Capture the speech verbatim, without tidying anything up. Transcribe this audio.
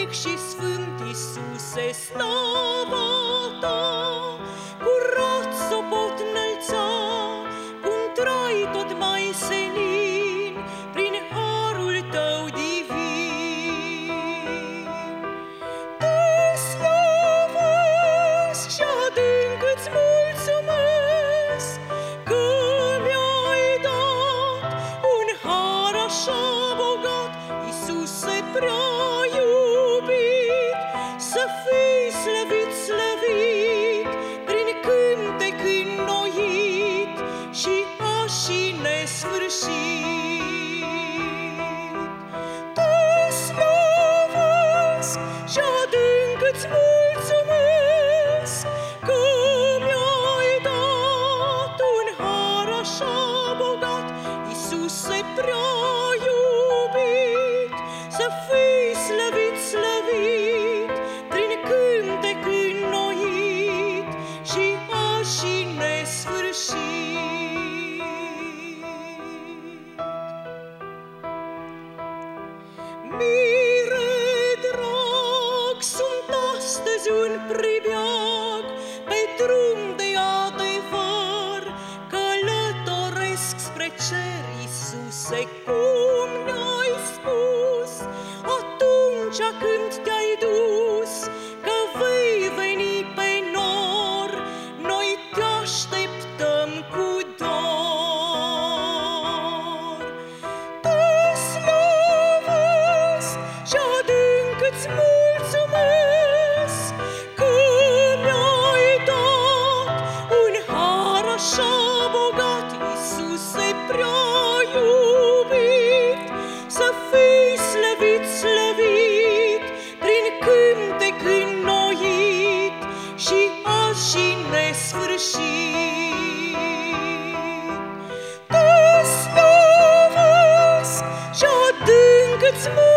puternic și sfânt, Iisuse, slava Ta, curat s-o pot înălța, cu-un trai tot mai senin, prin harul Tău divin. Te slavesc și adânc îți mulțumesc, că mi-ai dat un har așa bogat, Iisuse prea iubit, să fii slăvit, slăvit, prin cântec înnoit și și nesfârșit. Te slavesc și adânc îți mulțumesc, că mi-ai dat un har așa bogat, Iisuse prea iubit, să fii slăvit, slăvit, prin cântec înnoit și și nesfârșit. Mire drag, sunt astăzi un pribeag, pe drum de adevăr, călătoresc spre cer, Iisuse, cum ne-ai spus, atunci când te-ai dus, că vei veni pe nor, noi te așteptăm cu dor. Te slavesc și adânc îți mulțumesc, că mi-ai dat un har așa bogat, Iisuse prea iubit, să fii slăvit, slăvit, prin cântec înnoit și azi și nesfârșit. Te slavesc și adânc îți mulțumesc,